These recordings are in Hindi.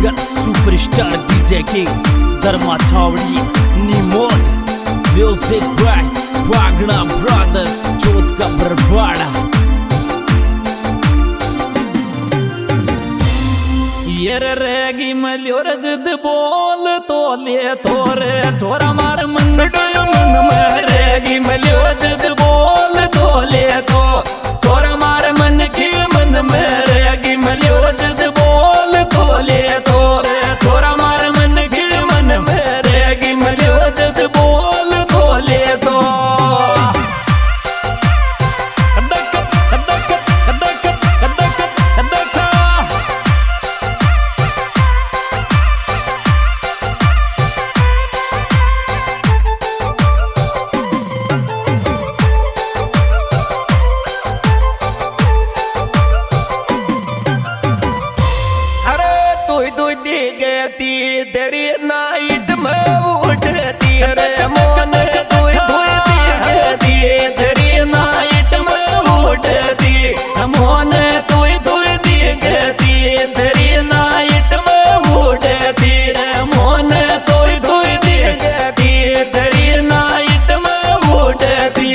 Singer superstar DJ king Dharma Chhawdi Nimod music by Bhagna brothers Jot का बरवाड़ा। येर रेगी मल्योर जिद बोल तो ले तोरे छोरा मार मन डोयो मन में रेगी मल्योर जिद बोल तो ले तो छोरा मार मन की मन में रेगी मल्योर जिद बोल तो ले तो छोरा मार मन की मन में रेगी मल्योर जिद बोल तो ले तो तेरी नाइट में उठती रे मोन धोई धोई दी तेरी नाइट में उठती मोन धोई धोई दी तेरी नाइट में उठती मोन धोई धोई दी तेरी नाइट में उठती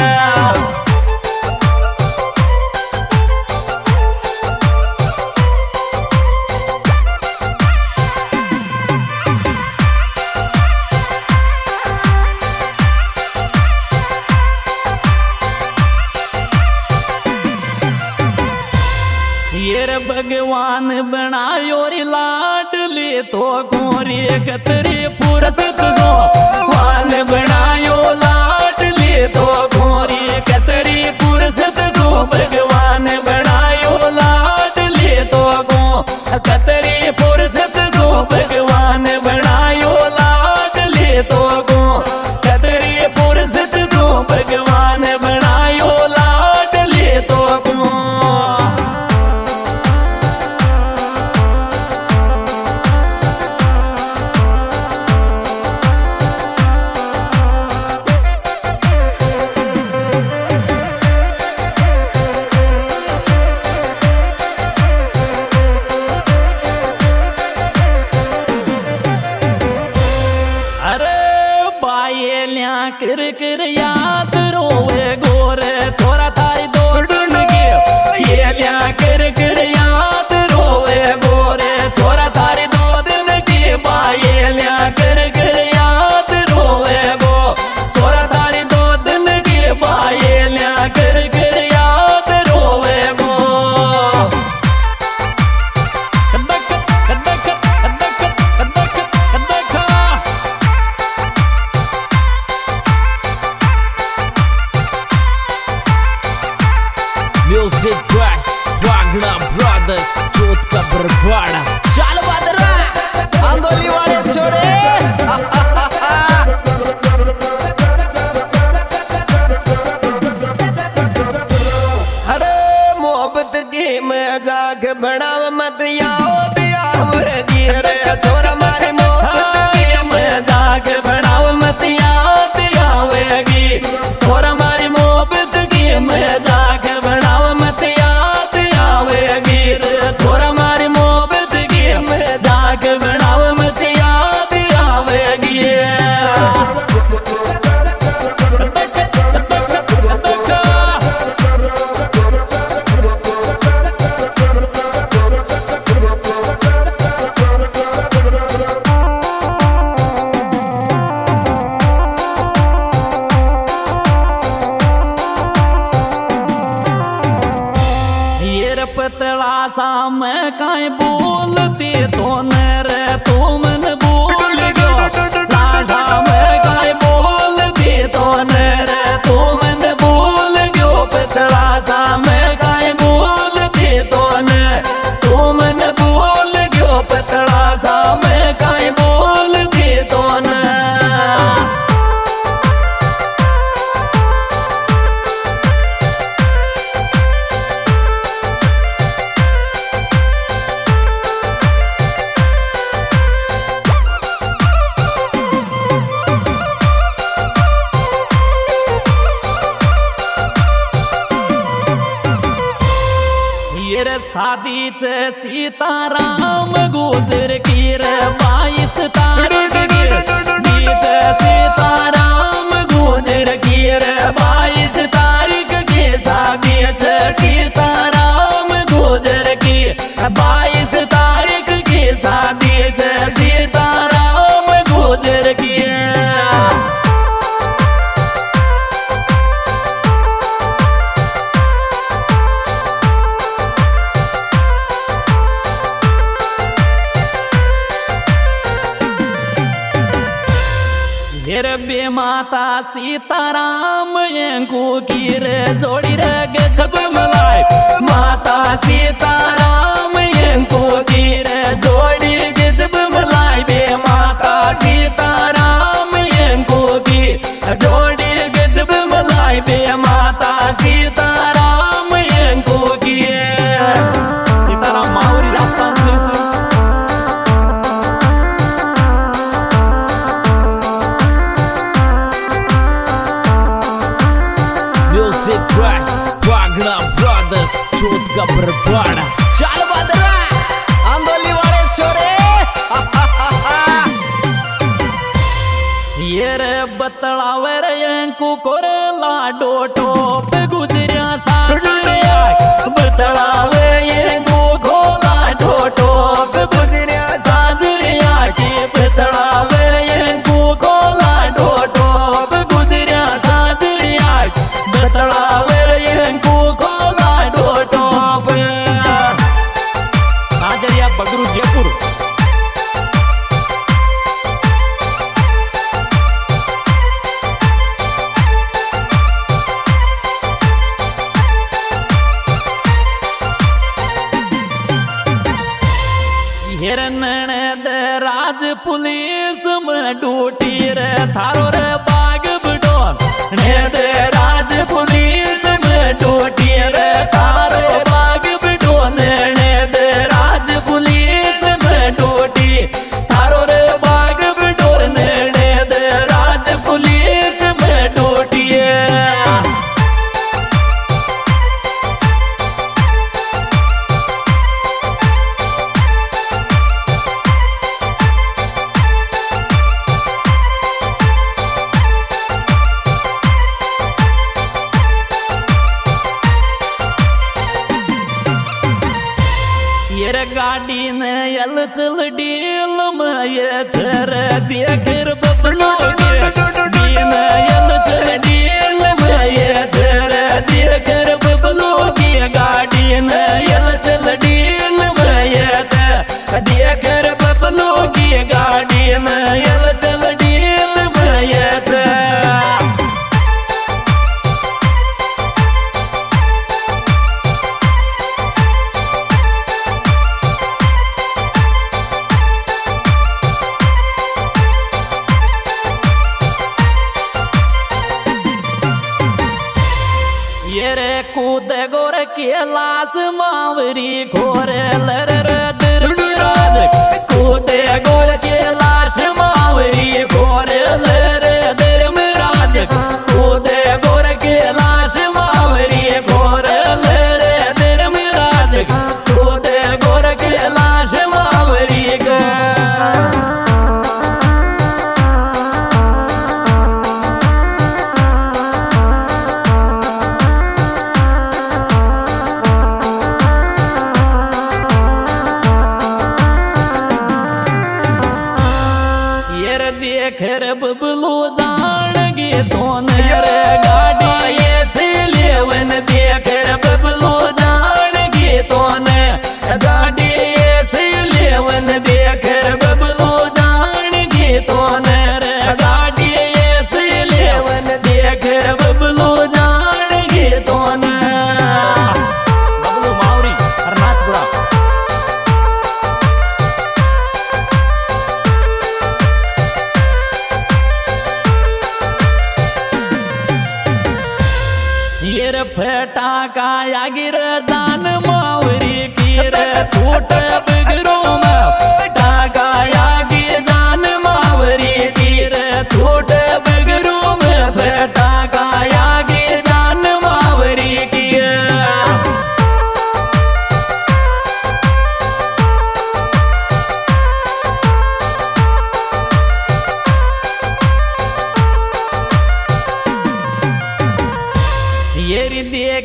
भगवान बनायो रे लाडली तो गोरी कतरी फुर्सत जो भगवान बनायो लाडली तो गोरी कतरी फुर्सत जो भगवान बनायो लाडली तो गो कतरी फुर्सत जो भगवान बनायो लाडली तो गो कतरी फुर्सत जो भगवान बनायो लाडली तो गो। कर कर याद रोवे गोरे छोरा थारी दौड़न के ये लिया कर कर याद रोवे गोरे छोरा थारी दौड़न के बाये लिया कर कर याद रोवे गो छोरा थारी दौड़न के बाये लिया कर कर याद रोवे गो। Music by Bhagna brothers Jot का बरवाड़ा। चल बदरा आंदोली वाले छोरे अरे मोहब्बत की मजाक बनाव मत आओ दियावरगी रे छोरा मारे मोहब्बत की मजाक बनाव मत आओ दियावरगी छोरा मारे मोहब्बत की मजाक बनाव मत याद आवेगी छोरा मारी मोहब्बत की मजाक बनाव मत याद आवेगी। पतला सा मैं काई बोलती तो रे तू मन बोल गयो लाडा मैं काई बोलती तो रे तू मन बोल गयो पतला सा मैं काई बोलती तो तू मन बोल गयो पतला सा मैं काई बोलती तो शादी से सीताराम गुजर की रे 22 तारीख के सीताराम गुजर की रे 22 तारीख की शादी से सीताराम गुजर की 22 तारीख की शादी से सीताराम गुजर की बे माता सीताराम यंकू की रे जोड़ी रे गजब मलाई माता सीताराम यंकू की रे जोड़ी गजब मलाई बे माता सीताराम यंकू की जोड़ी गजब मलाई बे माता सीताराम यंकू की सीताराम मावरी रास्ता Music Bright, Pragna Brothers, चोट का बरपाड़ा चल बदरा आंदोली वाले छोरे ये रे बतलावे रे यंकू कोरे लाडो टोप गुजरिया साजरिया बतलावे यंकू को लाडो टोप गुजरिया साजरिया की बतलावे रे यंकू को लाडो टोप गुजरिया साजरिया बतलावे रे यंकू को लाडो टोप साजरिया बगरू जयपुर हिरनद राज पुलिस में ड्यूटी रे थारो रे बाग बडोन नेद राज पुलिस में ड्यूटी रे थारो बाग बडोन नेद राज पुलिस में ड्यूटी थारो रे बाग बडोन नेद राज पुलिस में ड्यूटी गाड़ी ने यल चल डील में ये चर देकर बबलो डी ने यल चल डील में ये चर देकर बबलो की गाड़ी ने यल चल डील में ये चर देकर बबलो की गाड़ी ने यल चल डील में ये चर कूद गोर के लाश मावरी घोर लर दरमिराज कूद गोर के लाश मावरी घोर लर दरमिराज कूद गोर के लाश मावरी घोर लर दरमिराज कूद गोर के लाश मावरी देख बबलू जान गे दोन रे गाड़ी ये से लेवन देख बबलू जान गे दोन गाड़ी ये से लेवन देख बबलू जान गे दोन रे गाड़ी ये से लेवन देख बबलू जान गे दोन बबलू मावरी हरनाथपुरा फेटा काया गिर दान मावरी गिर छूट बिगड़ो में फेटा काया गिर दान मावरी गिर छूट बिगड़ो में फेटा काया गिर दान मावरी गिर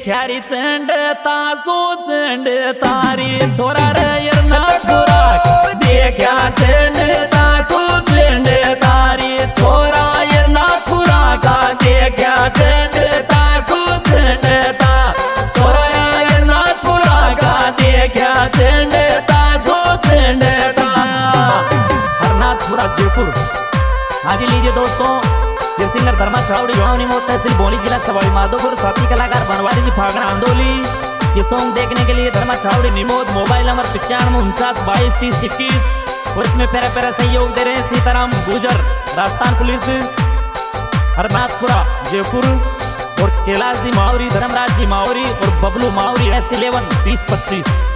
देख्यारी चंड तासो चंड तारी छोरा रे यरनाथपुरा देख्या चंड तासो चंड तारी छोरा यरनाथपुरा का देख्या चंड तासो चंड ता छोरा यरनाथपुरा का देख्या चंड तासो चंड ता। हरनाथपुरा जयपुर। हाँ जी लीजिए दोस्तों, ये सिंगर धर्मा छावड़ी गाँव तहसील बोली जिला सवाई माधोपुर साथी कलाकार बनवारी जी फागना आंदोली। ये सॉन्ग देखने के लिए धर्मा छावड़ी निमोद मोबाइल नंबर 9549223021 और इसमें प्यारा प्यारा सहयोग दे रहे हैं सीताराम गुजर राजस्थान पुलिस हरनाथपुरा जयपुर और कैलाश जी मावरी धर्मराज जी मावरी और बबलू मावरी S11 2025।